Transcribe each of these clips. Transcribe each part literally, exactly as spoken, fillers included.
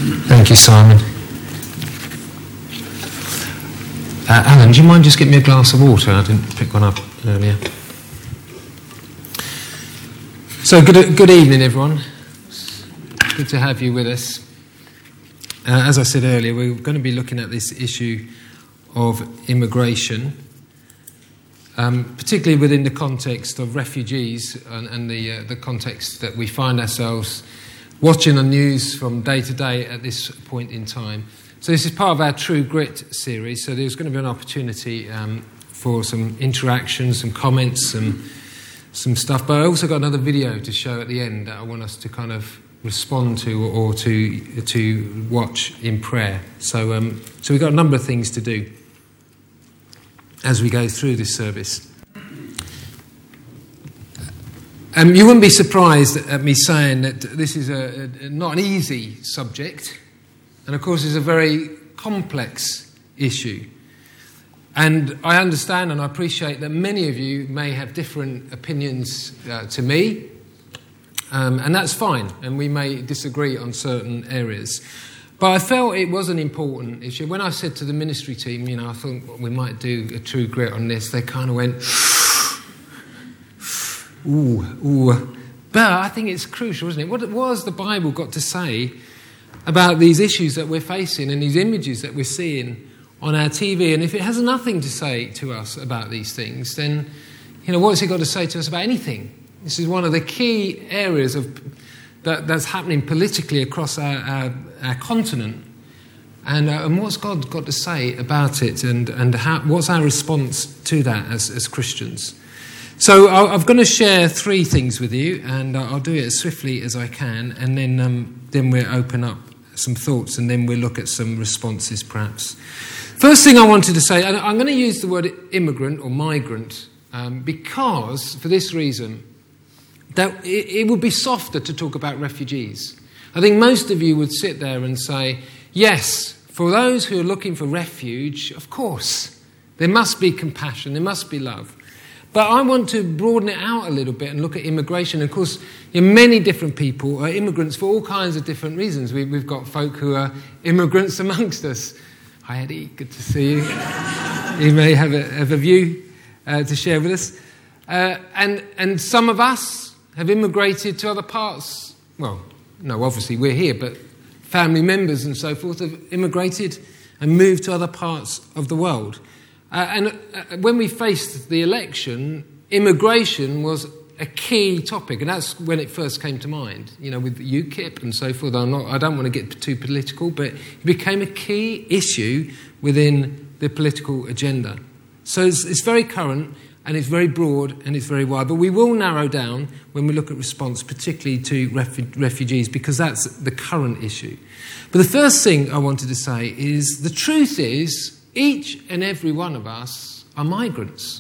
Thank you, Simon. Uh, Alan, do you mind just getting me a glass of water? I didn't pick one up earlier. So, good, good evening, everyone. Good to have you with us. Uh, as I said earlier, we're going to be looking at this issue of immigration, um, particularly within the context of refugees and, and the, uh, the context that we find ourselves watching the news from day to day at this point in time. So this is part of our True Grit series, so there's going to be an opportunity um, for some interaction, some comments, some, some stuff. But I also got another video to show at the end that I want us to kind of respond to or, or to to watch in prayer. So, um, so we've got a number of things to do as we go through this service. Um, you wouldn't be surprised at me saying that this is a, a, not an easy subject. And of course, it's a very complex issue. And I understand and I appreciate that many of you may have different opinions uh, to me. Um, and that's fine. And we may disagree on certain areas. But I felt it was an important issue. When I said to the ministry team, you know, I thought well, we might do a True Grit on this, they kind of went, ooh, ooh. But I think it's crucial, isn't it? What, what has the Bible got to say about these issues that we're facing and these images that we're seeing on our T V? And if it has nothing to say to us about these things, then, you know, what's it got to say to us about anything? This is one of the key areas of that, that's happening politically across our, our, our continent. And, uh, and what's God got to say about it, and, and how, what's our response to that as, as Christians? So I'm going to share three things with you, and I'll do it as swiftly as I can, and then um, then we'll open up some thoughts, and then we'll look at some responses, perhaps. First thing I wanted to say, and I'm going to use the word immigrant or migrant, um, because, for this reason, that it, it would be softer to talk about refugees. I think most of you would sit there and say, yes, for those who are looking for refuge, of course, there must be compassion, there must be love. But I want to broaden it out a little bit and look at immigration. Of course, you know, many different people are immigrants for all kinds of different reasons. We, we've got folk who are immigrants amongst us. Hi, Eddie. Good to see you. You may have a, have a view uh, to share with us. Uh, and, and some of us have immigrated to other parts. Well, no, obviously we're here, but family members and so forth have immigrated and moved to other parts of the world. Uh, and uh, when we faced the election, immigration was a key topic, and that's when it first came to mind. You know, with UKIP and so forth. I'm not, I don't want to get too political, but it became a key issue within the political agenda. So it's, it's very current, and it's very broad, and it's very wide. But we will narrow down when we look at response, particularly to refu- refugees, because that's the current issue. But the first thing I wanted to say is the truth is, each and every one of us are migrants.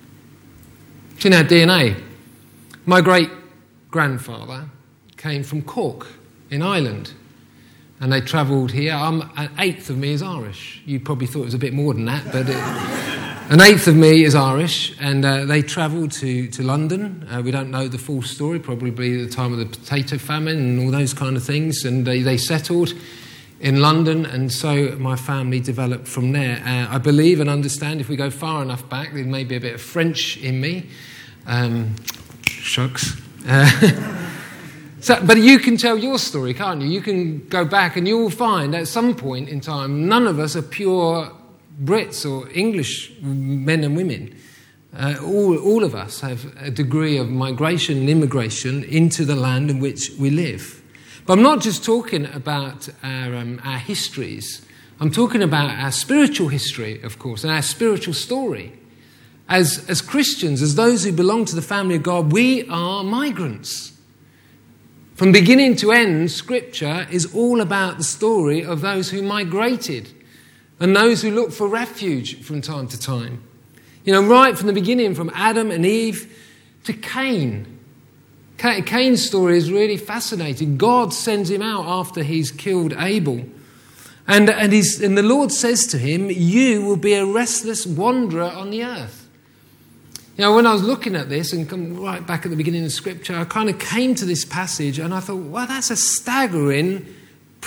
It's in our D N A. My great-grandfather came from Cork in Ireland, and they travelled here. I'm, an eighth of me is Irish. You probably thought it was a bit more than that, but it, an eighth of me is Irish, and uh, they travelled to, to London. Uh, we don't know the full story, probably the time of the potato famine and all those kind of things, and they, they settled in London, and so my family developed from there. Uh, I believe and understand if we go far enough back, there may be a bit of French in me. Um, shucks. Uh, so, but you can tell your story, can't you? You can go back and you'll find at some point in time, none of us are pure Brits or English men and women. Uh, all, all of us have a degree of migration and immigration into the land in which we live. But I'm not just talking about our, um, our histories. I'm talking about our spiritual history, of course, and our spiritual story. As, as Christians, as those who belong to the family of God, we are migrants. From beginning to end, Scripture is all about the story of those who migrated and those who look for refuge from time to time. You know, right from the beginning, from Adam and Eve to Cain. Cain's story is really fascinating. God sends him out after he's killed Abel. And, and, he's, and the Lord says to him, you will be a restless wanderer on the earth. You know, when I was looking at this and come right back at the beginning of Scripture, I kind of came to this passage and I thought, well, that's a staggering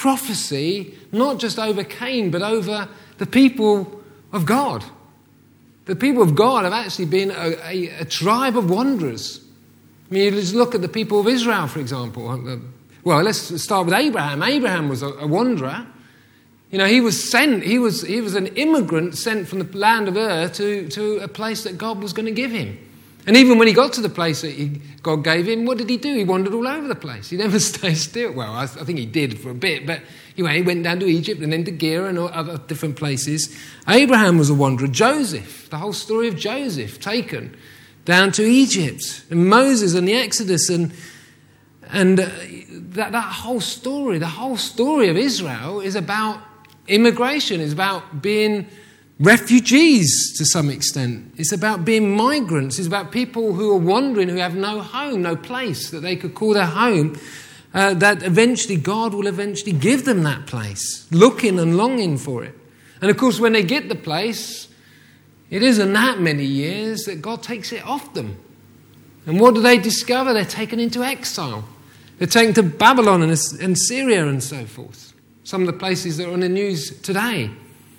prophecy, not just over Cain, but over the people of God. The people of God have actually been a, a, a tribe of wanderers. I mean, let's look at the people of Israel, for example. Well, let's start with Abraham. Abraham was a, a wanderer. You know, he was sent, he was he was an immigrant sent from the land of Ur to, to a place that God was going to give him. And even when he got to the place that he, God gave him, what did he do? He wandered all over the place. He never stayed still. Well, I, I think he did for a bit, but anyway, he went down to Egypt and then to Gerar and all other different places. Abraham was a wanderer. Joseph, the whole story of Joseph, taken down to Egypt. And Moses and the Exodus and and uh, that, that whole story, the whole story of Israel is about immigration. It's about being refugees to some extent. It's about being migrants. It's about people who are wandering, who have no home, no place that they could call their home, uh, that eventually God will eventually give them that place, looking and longing for it. And of course, when they get the place, it isn't that many years that God takes it off them. And what do they discover? They're taken into exile. They're taken to Babylon and, and Syria and so forth. Some of the places that are on the news today.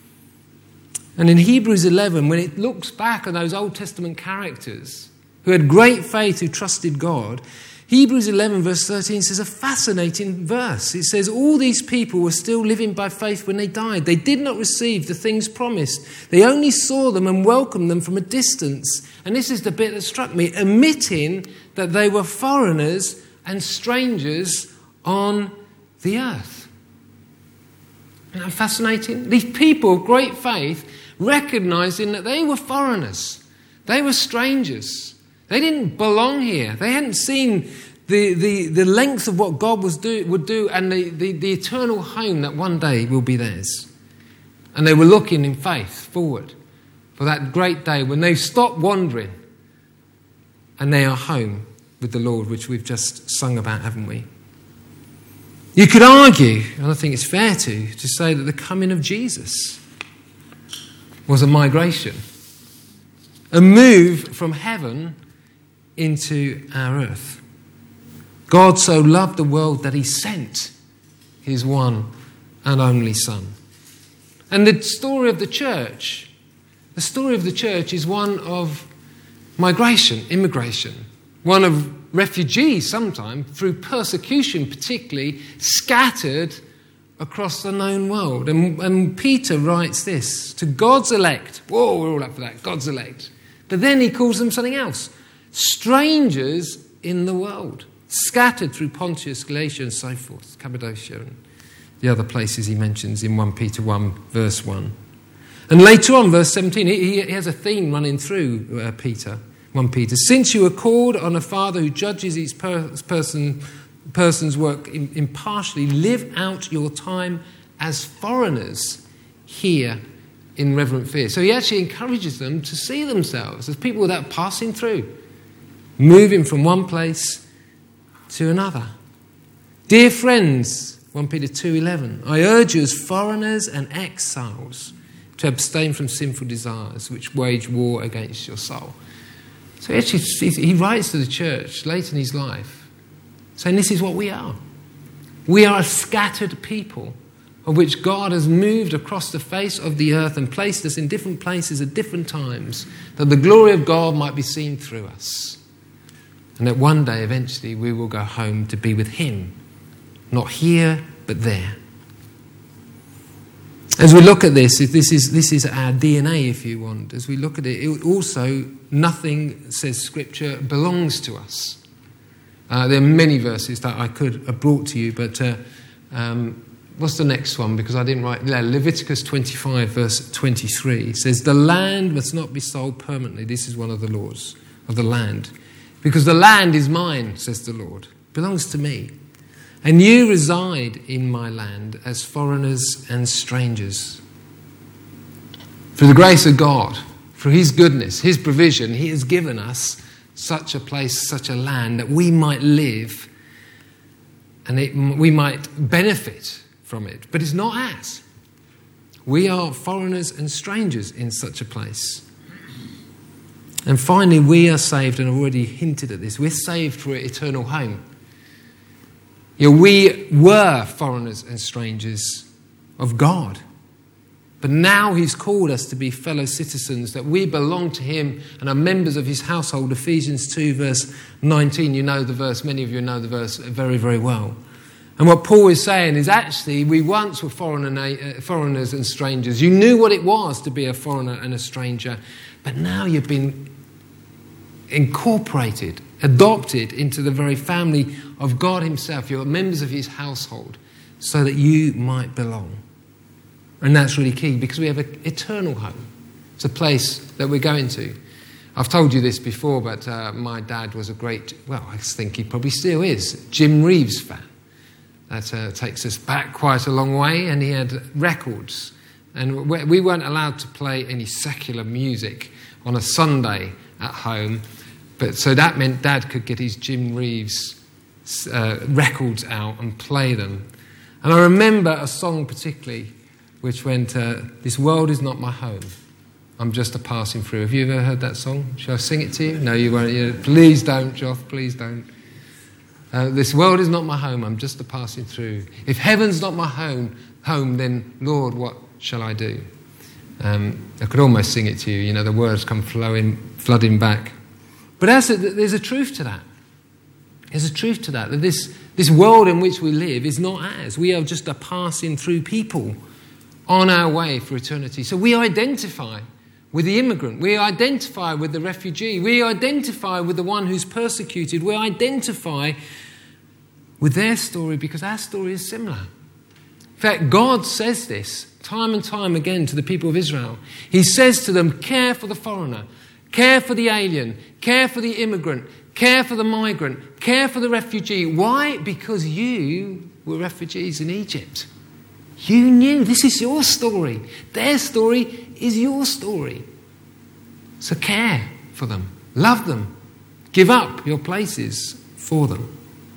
And in Hebrews eleven, when it looks back at those Old Testament characters who had great faith, who trusted God, Hebrews eleven verse thirteen says a fascinating verse. It says, all these people were still living by faith when they died. They did not receive the things promised. They only saw them and welcomed them from a distance. And this is the bit that struck me, admitting that they were foreigners and strangers on the earth. Isn't that fascinating? These people of great faith recognizing that they were foreigners. They were strangers. They didn't belong here. They hadn't seen the, the, the length of what God was do, would do and the, the, the eternal home that one day will be theirs. And they were looking in faith forward for that great day when they stop wandering and they are home with the Lord, which we've just sung about, haven't we? You could argue, and I think it's fair to, to say that the coming of Jesus was a migration, a move from heaven into our earth. God so loved the world that he sent his one and only Son. And the story of the church, the story of the church is one of migration, immigration, one of refugees sometimes, through persecution particularly, scattered across the known world. And, and Peter writes this, to God's elect. Whoa, we're all up for that, God's elect. But then he calls them something else. Strangers in the world, scattered through Pontus, Galatia and so forth, Cappadocia and the other places he mentions in First Peter one, verse one. And later on, verse seventeen, he, he has a theme running through uh, Peter, First Peter. Since you are called on a Father who judges each per, person, person's work impartially, live out your time as foreigners here in reverent fear. So he actually encourages them to see themselves as people that are passing through, moving from one place to another. Dear friends, First Peter two eleven, I urge you as foreigners and exiles to abstain from sinful desires which wage war against your soul. So actually he writes to the church late in his life saying this is what we are. We are a scattered people of which God has moved across the face of the earth and placed us in different places at different times that the glory of God might be seen through us. And that one day eventually we will go home to be with him. Not here, but there. As we look at this, this is this is our D N A, if you want. As we look at it, it also, nothing, says Scripture, belongs to us. Uh, there are many verses that I could have brought to you, but uh, um, what's the next one? Because I didn't write. Yeah, Leviticus twenty-five, verse twenty-three. It says, the land must not be sold permanently. This is one of the laws of the land. Because the land is mine, says the Lord. It belongs to me. And you reside in my land as foreigners and strangers. Through the grace of God, through his goodness, his provision, he has given us such a place, such a land that we might live and it, we might benefit from it. But it's not ours. We are foreigners and strangers in such a place. And finally, we are saved, and I've already hinted at this, we're saved for an eternal home. You know, we were foreigners and strangers of God. But now he's called us to be fellow citizens, that we belong to him and are members of his household. Ephesians two verse nineteen, you know the verse, many of you know the verse very, very well. And what Paul is saying is actually we once were foreigner, foreigners and strangers. You knew what it was to be a foreigner and a stranger, but now you've been incorporated, adopted into the very family of God himself. You're members of his household so that you might belong. And that's really key because we have an eternal home. It's a place that we're going to. I've told you this before, but uh, my dad was a great, well, I think he probably still is, Jim Reeves fan. That uh, takes us back quite a long way, and he had records. And we weren't allowed to play any secular music on a Sunday at home, but so that meant Dad could get his Jim Reeves uh, records out and play them. And I remember a song particularly which went, uh, "This world is not my home, I'm just a passing through." Have you ever heard that song? Shall I sing it to you? No, you won't. You, please don't, Joff, please don't. Uh, this world is not my home, I'm just a passing through. If heaven's not my home, home, then Lord, what shall I do? Um, I could almost sing it to you. You know, the words come flowing, flooding back. But as a, there's a truth to that. There's a truth to that, that this, this world in which we live is not ours. We are just a passing through people on our way for eternity. So we identify with the immigrant. We identify with the refugee. We identify with the one who's persecuted. We identify with their story because our story is similar. In fact, God says this time and time again to the people of Israel. He says to them, care for the foreigner, care for the alien, care for the immigrant, care for the migrant, care for the refugee. Why? Because you were refugees in Egypt. You knew. This is your story. Their story is your story. So care for them. Love them. Give up your places for them.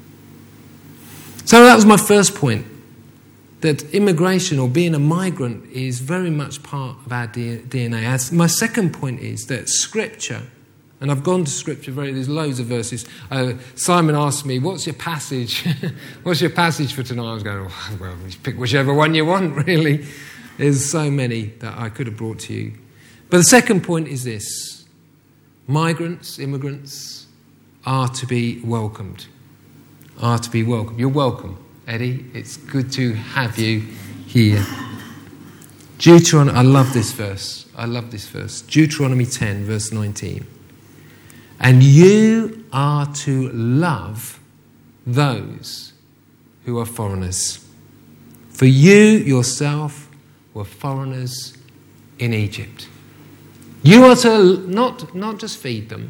So that was my first point. That immigration or being a migrant is very much part of our D N A. As my second point is that Scripture, and I've gone to Scripture, very, there's loads of verses. Uh, Simon asked me, what's your passage? What's your passage for tonight? I was going, oh, well, pick whichever one you want, really. There's so many that I could have brought to you. But the second point is this. Migrants, immigrants, are to be welcomed. Are to be welcomed. You're welcome, Eddie. It's good to have you here. Deuteronomy, I love this verse. I love this verse. Deuteronomy ten, verse nineteen. And you are to love those who are foreigners. For you yourself were foreigners in Egypt. You are to not, not just feed them,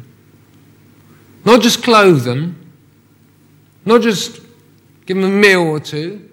not just clothe them, not just give them a meal or two,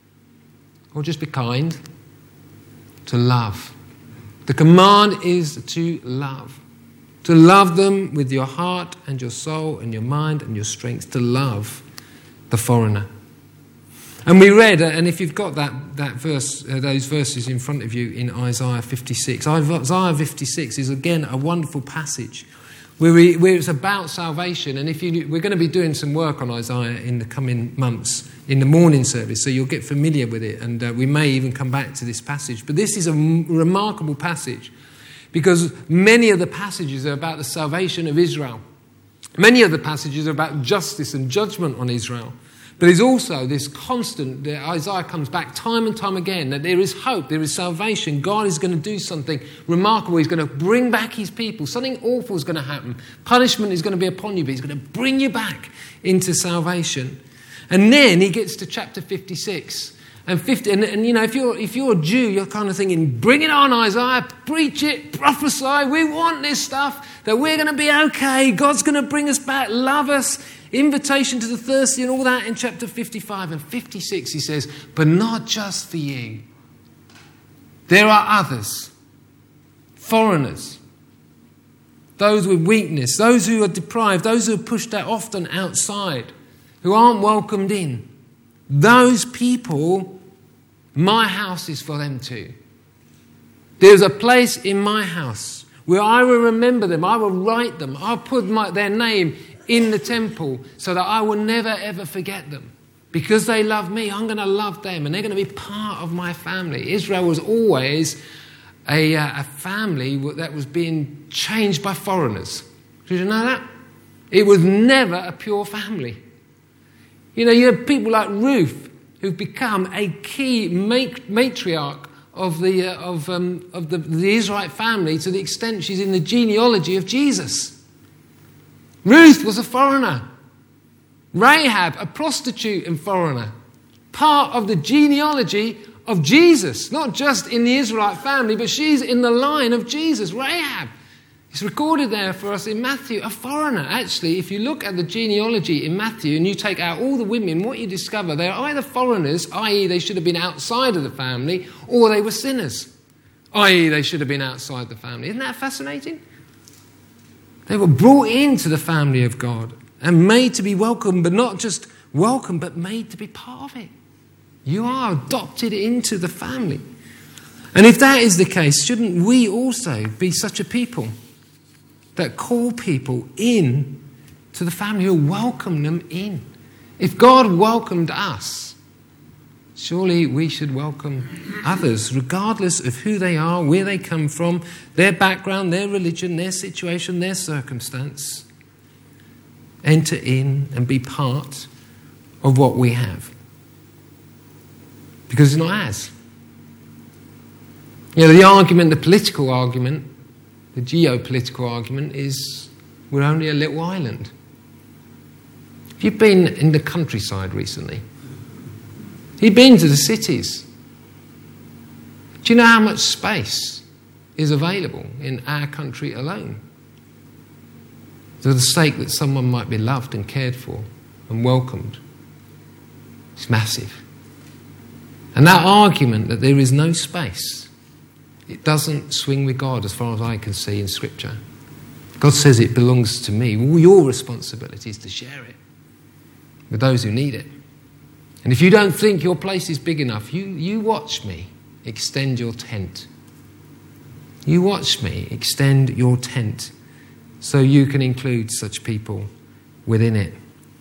or just be kind, to love. The command is to love. To love them with your heart and your soul and your mind and your strength. To love the foreigner. And we read, and if you've got that, that verse, uh, those verses in front of you in Isaiah fifty-six. Isaiah fifty-six is again a wonderful passage where, we, where it's about salvation. And if you, we're going to be doing some work on Isaiah in the coming months in the morning service, so you'll get familiar with it. And uh, we may even come back to this passage. But this is a m- remarkable passage. Because many of the passages are about the salvation of Israel. Many of the passages are about justice and judgment on Israel. But there's also this constant, Isaiah comes back time and time again, that there is hope, there is salvation. God is going to do something remarkable. He's going to bring back his people. Something awful is going to happen. Punishment is going to be upon you, but he's going to bring you back into salvation. And then he gets to chapter fifty-six. And fifty, and, and you know, if you're if you're a Jew, you're kind of thinking, bring it on, Isaiah, preach it, prophesy. We want this stuff, that we're going to be okay. God's going to bring us back, love us, invitation to the thirsty, and all that in chapter fifty-five and fifty-six. He says, but not just for you. There are others, foreigners, those with weakness, those who are deprived, those who are pushed out often outside, who aren't welcomed in. Those people, my house is for them too. There's a place in my house where I will remember them, I will write them, I'll put my, their name in the temple so that I will never ever forget them. Because they love me, I'm going to love them, and they're going to be part of my family. Israel was always a, uh, a family that was being changed by foreigners. Did you know that? It was never a pure family. You know, you have people like Ruth who've become a key matriarch of the uh, of um, of the, the Israelite family to the extent she's in the genealogy of Jesus. Ruth was a foreigner. Rahab, a prostitute and foreigner, part of the genealogy of Jesus, not just in the Israelite family, but she's in the line of Jesus. Rahab, it's recorded there for us in Matthew, a foreigner. Actually, if you look at the genealogy in Matthew and you take out all the women, what you discover, they're either foreigners, that is they should have been outside of the family, or they were sinners, that is they should have been outside the family. Isn't that fascinating? They were brought into the family of God and made to be welcome, but not just welcome, but made to be part of it. You are adopted into the family. And if that is the case, shouldn't we also be such a people that call people in to the family, who welcome them in? If God welcomed us, surely we should welcome others, regardless of who they are, where they come from, their background, their religion, their situation, their circumstance. Enter in and be part of what we have. Because it's not ours. You know, the argument, the political argument, the geopolitical argument is we're only a little island. Have you been in the countryside recently? Have you been to the cities? Do you know how much space is available in our country alone? For the sake that someone might be loved and cared for and welcomed. It's massive. And that argument that there is no space, it doesn't swing with God as far as I can see in Scripture. God says it belongs to me. Well, your responsibility is to share it with those who need it. And if you don't think your place is big enough, you, you watch me extend your tent. You watch me extend your tent so you can include such people within it.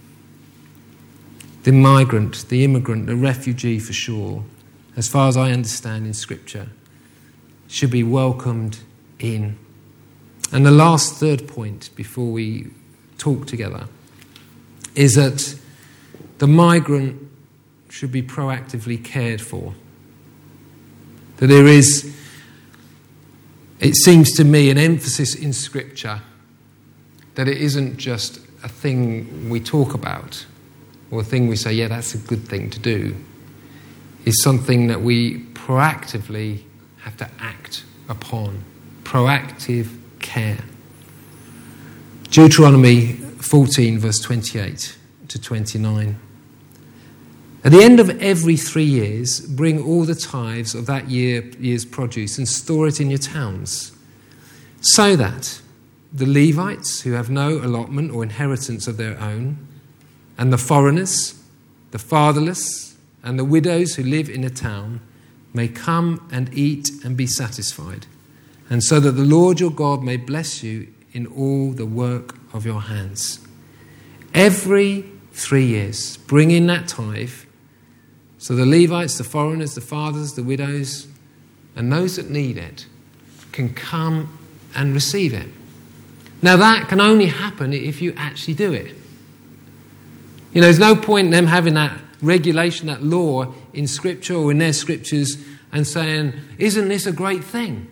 The migrant, the immigrant, the refugee for sure, as far as I understand in Scripture, should be welcomed in. And the last third point before we talk together is that the migrant should be proactively cared for. That there is, it seems to me, an emphasis in Scripture that it isn't just a thing we talk about or a thing we say, yeah, that's a good thing to do. It's something that we proactively have to act upon. Proactive care. Deuteronomy fourteen, verse twenty-eight to twenty-nine. At the end of every three years, bring all the tithes of that year, year's produce and store it in your towns, so that the Levites, who have no allotment or inheritance of their own, and the foreigners, the fatherless, and the widows who live in a town may come and eat and be satisfied, and so that the Lord your God may bless you in all the work of your hands. Every three years, bring in that tithe, so the Levites, the foreigners, the fathers, the widows, and those that need it can come and receive it. Now that can only happen if you actually do it. You know, there's no point in them having that regulation, that law in Scripture or in their scriptures and saying, isn't this a great thing?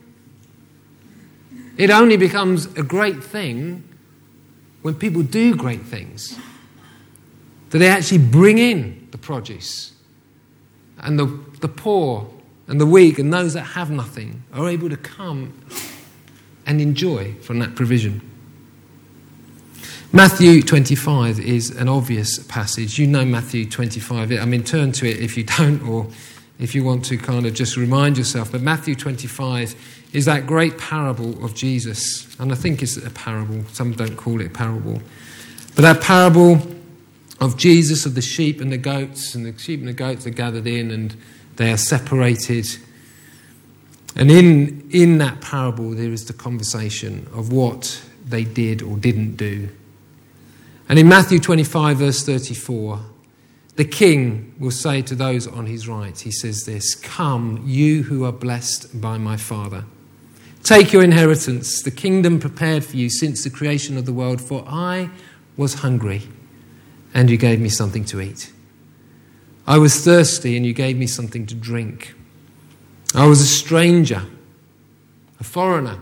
It only becomes a great thing when people do great things. That they actually bring in the produce. And the, the poor and the weak and those that have nothing are able to come and enjoy from that provision. Matthew twenty-five is an obvious passage. You know Matthew twenty-five. I mean, turn to it if you don't, or if you want to kind of just remind yourself. But Matthew twenty-five is that great parable of Jesus. And I think it's a parable. Some don't call it a parable. But that parable of Jesus, of the sheep and the goats, and the sheep and the goats are gathered in and they are separated. And in, in that parable there is the conversation of what they did or didn't do. And in Matthew twenty-five, verse thirty-four, the king will say to those on his right, he says this, "Come, you who are blessed by my Father. Take your inheritance, the kingdom prepared for you since the creation of the world. For I was hungry, and you gave me something to eat. I was thirsty, and you gave me something to drink. I was a stranger, a foreigner,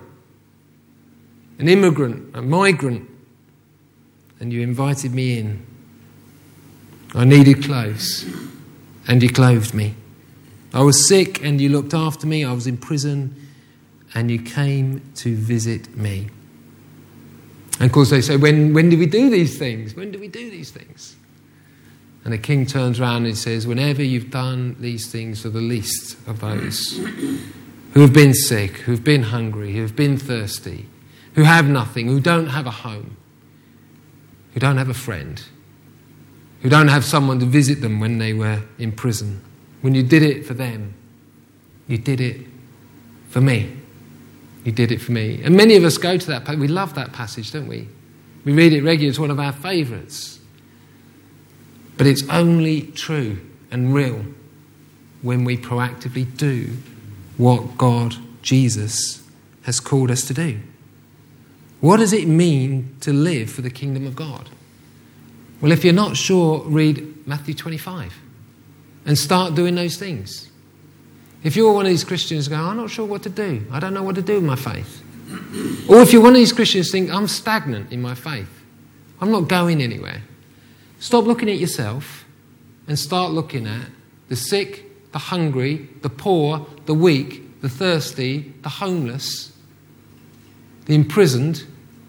an immigrant, a migrant, and you invited me in. I needed clothes, and you clothed me. I was sick, and you looked after me. I was in prison, and you came to visit me." And of course they say, when, when do we do these things? When do we do these things? And the king turns around and he says, "Whenever you've done these things for the least of those who have been sick, who have been hungry, who have been thirsty, who have nothing, who don't have a home, who don't have a friend, who don't have someone to visit them when they were in prison. When you did it for them, you did it for me. You did it for me." And many of us go to that passage. We love that passage, don't we? We read it regularly. It's one of our favourites. But it's only true and real when we proactively do what God, Jesus, has called us to do. What does it mean to live for the kingdom of God? Well, if you're not sure, read Matthew twenty-five and start doing those things. If you're one of these Christians going, "I'm not sure what to do. I don't know what to do with my faith." Or if you're one of these Christians think, "I'm stagnant in my faith. I'm not going anywhere." Stop looking at yourself and start looking at the sick, the hungry, the poor, the weak, the thirsty, the homeless, the imprisoned,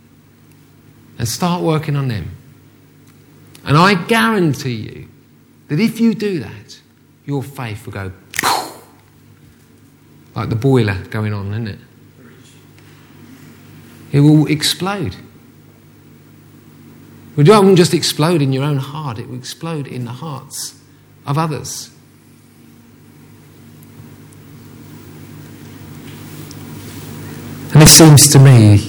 and start working on them. And I guarantee you that if you do that, your faith will go like the boiler going on, isn't it? It will explode. It won't just explode in your own heart, it will explode in the hearts of others. And it seems to me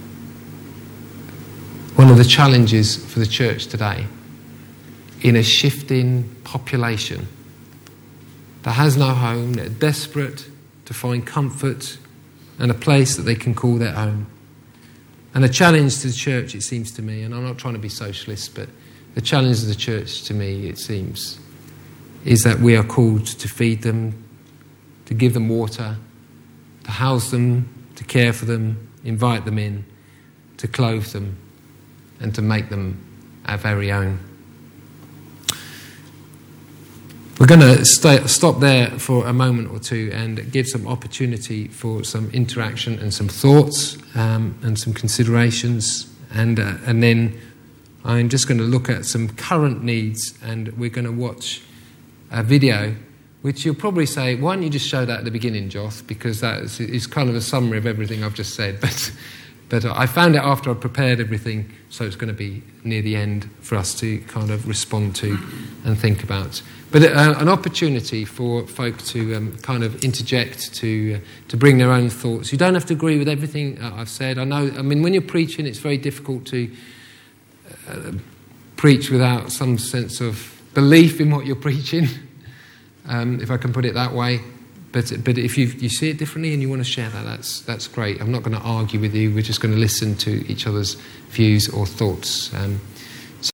one of the challenges for the church today, in a shifting population that has no home, they're desperate to find comfort and a place that they can call their own. And the challenge to the church, it seems to me, and I'm not trying to be socialist, but the challenge of the church to me, it seems, is that we are called to feed them, to give them water, to house them, to care for them, invite them in, to clothe them, and to make them our very own. We're going to stay, stop there for a moment or two and give some opportunity for some interaction and some thoughts um, and some considerations. And, uh, and then I'm just going to look at some current needs, and we're going to watch a video which you'll probably say, "Why don't you just show that at the beginning, Joss? Because that is, is kind of a summary of everything I've just said." But, but I found it after I prepared everything, so it's going to be near the end for us to kind of respond to and think about. But uh, an opportunity for folk to um, kind of interject, to uh, to bring their own thoughts. You don't have to agree with everything uh, I've said. I know, I mean, when you're preaching, it's very difficult to uh, preach without some sense of belief in what you're preaching, um, if I can put it that way. But but if you you see it differently and you want to share that, that's that's great. I'm not going to argue with you. We're just going to listen to each other's views or thoughts. Um,